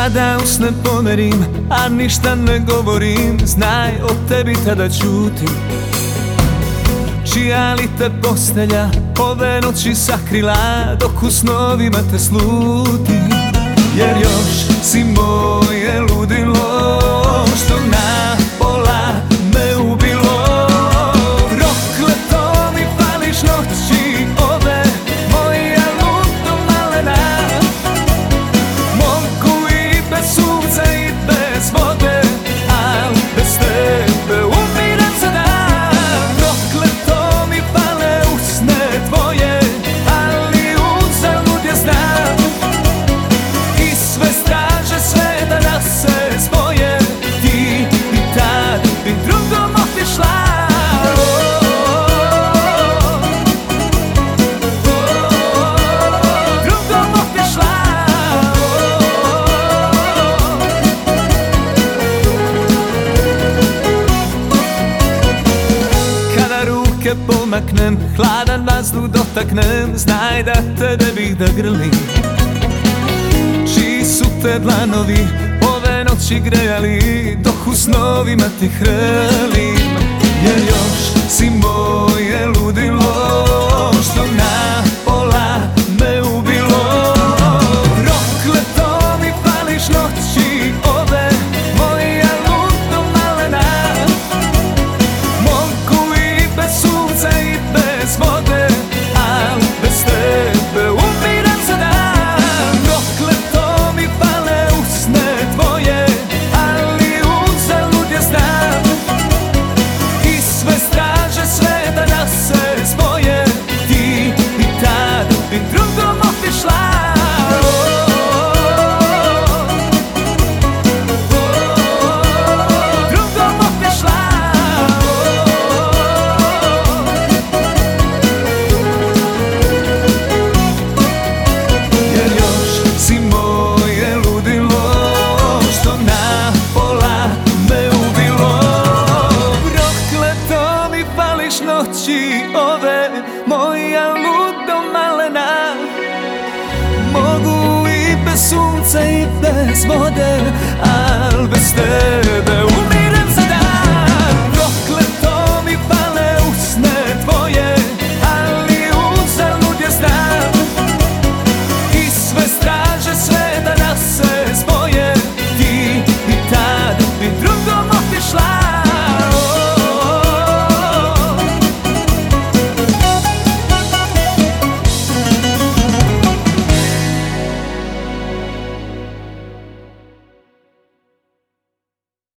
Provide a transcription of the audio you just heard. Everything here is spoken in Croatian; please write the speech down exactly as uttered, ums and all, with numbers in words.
Kada usne pomerim, a ništa ne govorim, znaj o tebi tada ćutim. Čija li te postelja ove noći sakrila, dok u snovima te slutim. Jer još si moje ludilo, što na pola me ubilo. Prokleto mi pališ noći ove, moja ludo malena. Mogu i bez sunca i bez vode, al bez tebe umirem za dan. Prokleto mi pale usne tvoje, ali uzalud je znam. I sve straže sve da nas se spoje, ti i tad bi drugom otišla. Pomaknem, hladan vazduh dotaknem, znaj da tebe bih da grlim. Čiji su te dlanovi ove noći grejali, dok u snovima ti hrlim. Jer još si moje ludilo, što na pola me ubilo. Prokleto mi pališ noći ove, moja ludo malena. Mogu i bez sunca i bez vode, al bez tebe umirem za dan. Prokleto mi pale usne tvoje, ali uzalud je znam. I sve straže sve da nas se spoje, ti i tad bi drugom otišla. Noći ove, moja ludo malena. Mogu i bez sunca i bez vode, al bez tebe